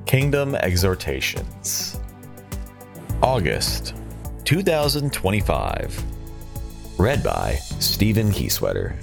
Kingdom Exhortations, August 2025. Read by Stephen Kieswetter.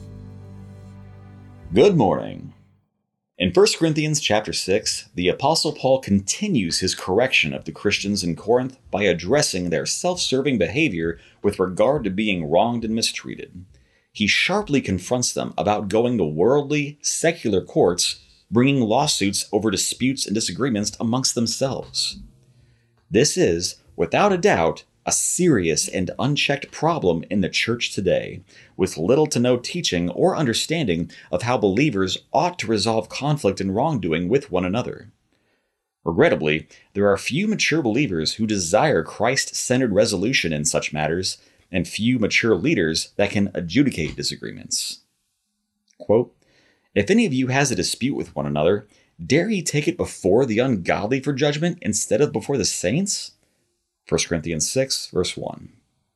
Good morning. In 1 Corinthians chapter 6, the Apostle Paul continues his correction of the Christians in Corinth by addressing their self-serving behavior with regard to being wronged and mistreated. He sharply confronts them about going to worldly, secular courts, bringing lawsuits over disputes and disagreements amongst themselves. This is, without a doubt, a serious and unchecked problem in the church today, with little to no teaching or understanding of how believers ought to resolve conflict and wrongdoing with one another. Regrettably, there are few mature believers who desire Christ-centered resolution in such matters, and few mature leaders that can adjudicate disagreements. Quote, "If any of you has a dispute with one another, dare ye take it before the ungodly for judgment instead of before the saints?" 1 Corinthians 6, verse 1.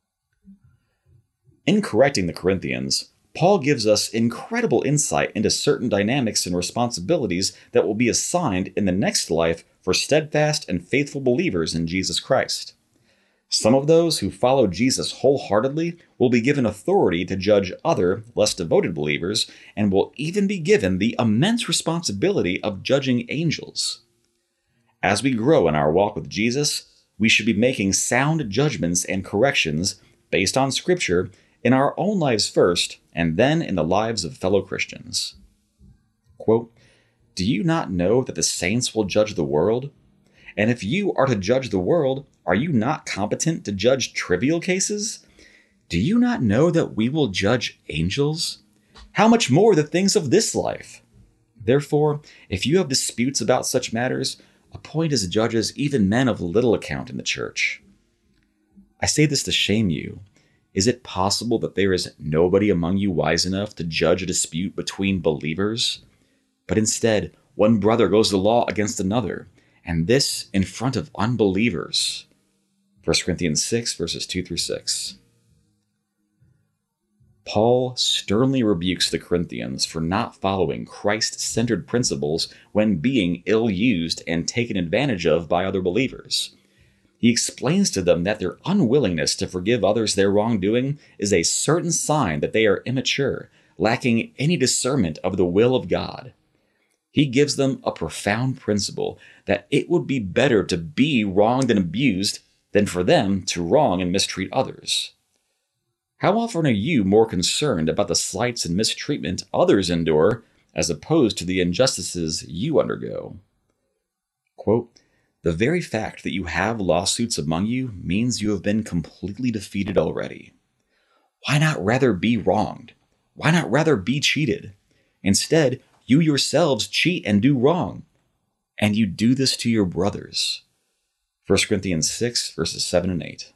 In correcting the Corinthians, Paul gives us incredible insight into certain dynamics and responsibilities that will be assigned in the next life for steadfast and faithful believers in Jesus Christ. Some of those who follow Jesus wholeheartedly will be given authority to judge other, less devoted believers, and will even be given the immense responsibility of judging angels. As we grow in our walk with Jesus, we should be making sound judgments and corrections based on Scripture in our own lives first, and then in the lives of fellow Christians. Quote, "Do you not know that the saints will judge the world? And if you are to judge the world, are you not competent to judge trivial cases? Do you not know that we will judge angels? How much more the things of this life? Therefore, if you have disputes about such matters, appoint as judges even men of little account in the church." I say this to shame you. Is it possible that there is nobody among you wise enough to judge a dispute between believers? But instead, one brother goes to law against another, and this in front of unbelievers. 1 Corinthians 6, verses 2 through 6. Paul sternly rebukes the Corinthians for not following Christ-centered principles when being ill-used and taken advantage of by other believers. He explains to them that their unwillingness to forgive others their wrongdoing is a certain sign that they are immature, lacking any discernment of the will of God. He gives them a profound principle that it would be better to be wronged and abused than for them to wrong and mistreat others. How often are you more concerned about the slights and mistreatment others endure as opposed to the injustices you undergo? Quote, "The very fact that you have lawsuits among you means you have been completely defeated already. Why not rather be wronged? Why not rather be cheated? Instead, you yourselves cheat and do wrong, and you do this to your brothers." 1 Corinthians 6, verses 7 and 8.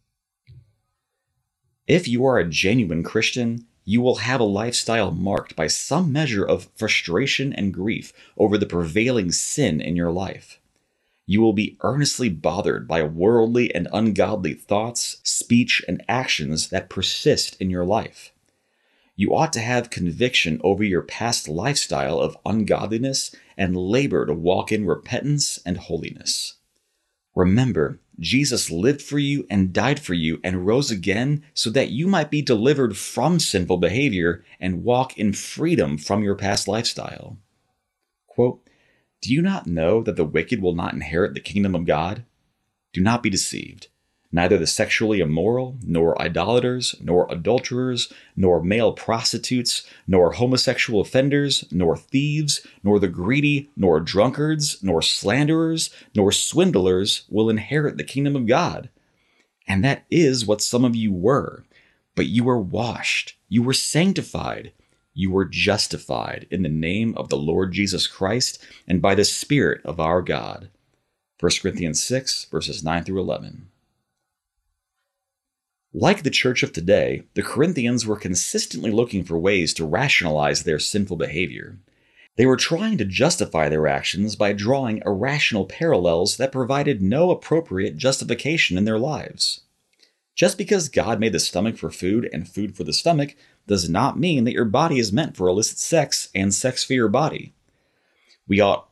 If you are a genuine Christian, you will have a lifestyle marked by some measure of frustration and grief over the prevailing sin in your life. You will be earnestly bothered by worldly and ungodly thoughts, speech, and actions that persist in your life. You ought to have conviction over your past lifestyle of ungodliness and labor to walk in repentance and holiness. Remember, Jesus lived for you and died for you and rose again so that you might be delivered from sinful behavior and walk in freedom from your past lifestyle. Quote, "Do you not know that the wicked will not inherit the kingdom of God? Do not be deceived. Neither the sexually immoral, nor idolaters, nor adulterers, nor male prostitutes, nor homosexual offenders, nor thieves, nor the greedy, nor drunkards, nor slanderers, nor swindlers will inherit the kingdom of God. And that is what some of you were. But you were washed, you were sanctified, you were justified in the name of the Lord Jesus Christ and by the Spirit of our God." 1 Corinthians 6, verses 9 through 11. Like the church of today, the Corinthians were consistently looking for ways to rationalize their sinful behavior. They were trying to justify their actions by drawing irrational parallels that provided no appropriate justification in their lives. Just because God made the stomach for food and food for the stomach does not mean that your body is meant for illicit sex and sex for your body. We ought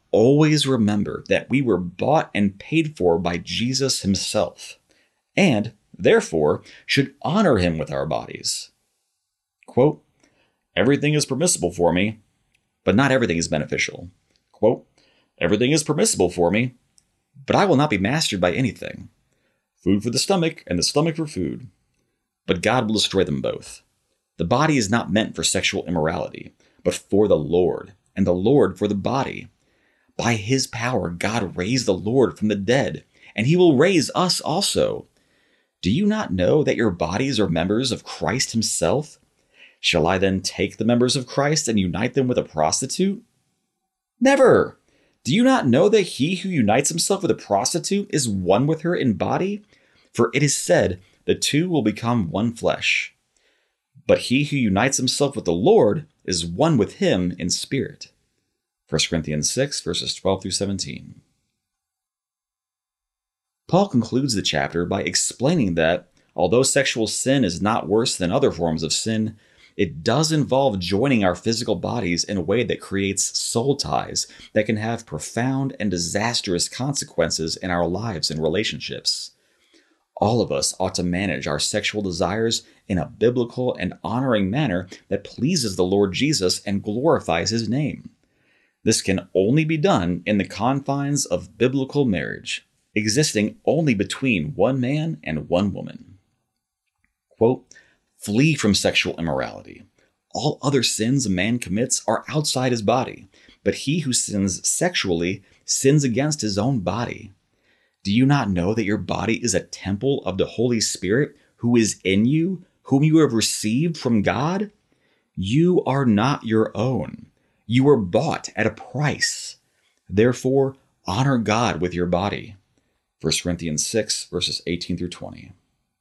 always remember that we were bought and paid for by Jesus himself, and therefore should honor him with our bodies. Quote, everything is permissible for me, but not everything is beneficial. Quote, everything is permissible for me, but I will not be mastered by anything. Food for the stomach and the stomach for food. But God will destroy them both. The body is not meant for sexual immorality, but for the Lord, and the Lord for the body. By his power, God raised the Lord from the dead, and he will raise us also. Do you not know that your bodies are members of Christ himself? Shall I then take the members of Christ and unite them with a prostitute? Never! Do you not know that he who unites himself with a prostitute is one with her in body? For it is said, the two will become one flesh. But he who unites himself with the Lord is one with him in spirit. 1 Corinthians 6, verses 12 through 17. Paul concludes the chapter by explaining that, although sexual sin is not worse than other forms of sin, it does involve joining our physical bodies in a way that creates soul ties that can have profound and disastrous consequences in our lives and relationships. All of us ought to manage our sexual desires in a biblical and honoring manner that pleases the Lord Jesus and glorifies his name. This can only be done in the confines of biblical marriage, existing only between one man and one woman. Quote, flee from sexual immorality. All other sins a man commits are outside his body, but he who sins sexually sins against his own body. Do you not know that your body is a temple of the Holy Spirit who is in you, whom you have received from God? You are not your own. You were bought at a price. Therefore, honor God with your body. 1 Corinthians 6, verses 18 through 20.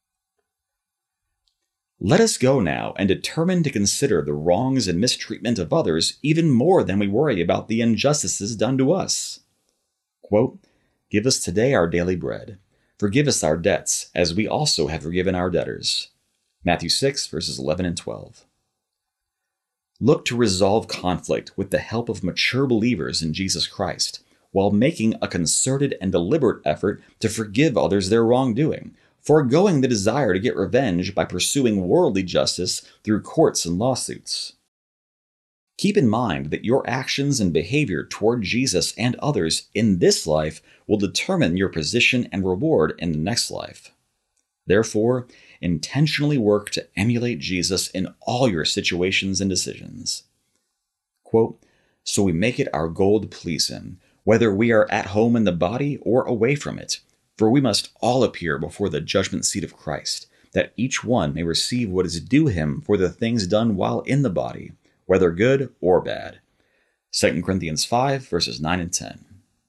Let us go now and determine to consider the wrongs and mistreatment of others even more than we worry about the injustices done to us. Quote, give us today our daily bread. Forgive us our debts, as we also have forgiven our debtors. Matthew 6, verses 11 and 12. Look to resolve conflict with the help of mature believers in Jesus Christ, while making a concerted and deliberate effort to forgive others their wrongdoing, foregoing the desire to get revenge by pursuing worldly justice through courts and lawsuits. Keep in mind that your actions and behavior toward Jesus and others in this life will determine your position and reward in the next life. Therefore, intentionally work to emulate Jesus in all your situations and decisions. Quote, so we make it our goal to please him, whether we are at home in the body or away from it. For we must all appear before the judgment seat of Christ, that each one may receive what is due him for the things done while in the body, whether good or bad. 2 Corinthians 5, verses 9 and 10.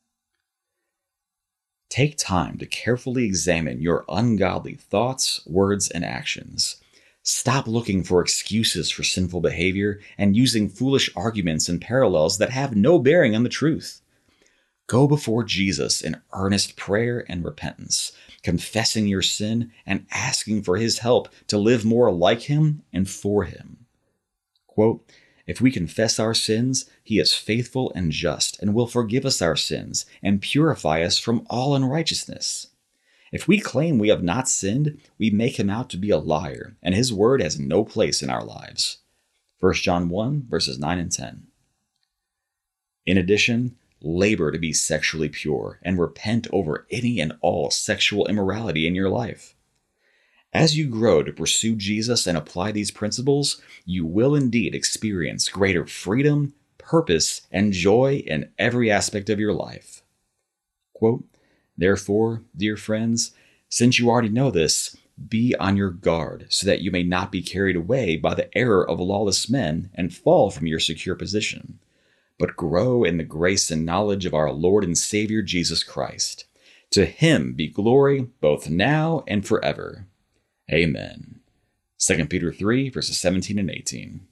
Take time to carefully examine your ungodly thoughts, words, and actions. Stop looking for excuses for sinful behavior and using foolish arguments and parallels that have no bearing on the truth. Go before Jesus in earnest prayer and repentance, confessing your sin and asking for his help to live more like him and for him. Quote, if we confess our sins, he is faithful and just and will forgive us our sins and purify us from all unrighteousness. If we claim we have not sinned, we make him out to be a liar, and his word has no place in our lives. 1 John 1, verses 9 and 10. In addition, labor to be sexually pure and repent over any and all sexual immorality in your life. As you grow to pursue Jesus and apply these principles, you will indeed experience greater freedom, purpose, and joy in every aspect of your life. Quote, therefore, dear friends, since you already know this, be on your guard so that you may not be carried away by the error of lawless men and fall from your secure position, but grow in the grace and knowledge of our Lord and Savior Jesus Christ. To him be glory both now and forever. Amen. 2 Peter 3, verses 17 and 18.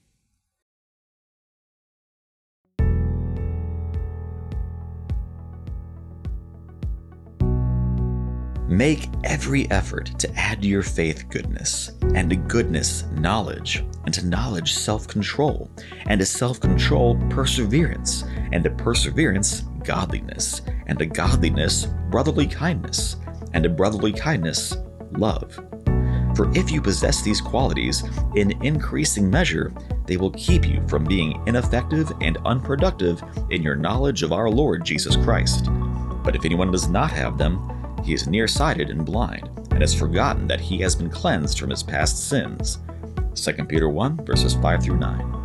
Make every effort to add to your faith goodness, and to goodness knowledge, and to knowledge self-control, and to self-control perseverance, and to perseverance godliness, and to godliness, brotherly kindness, and to brotherly kindness, love. For if you possess these qualities in increasing measure, they will keep you from being ineffective and unproductive in your knowledge of our Lord Jesus Christ. But if anyone does not have them, he is nearsighted and blind, and has forgotten that he has been cleansed from his past sins. 2 Peter 1, verses 5 through 9.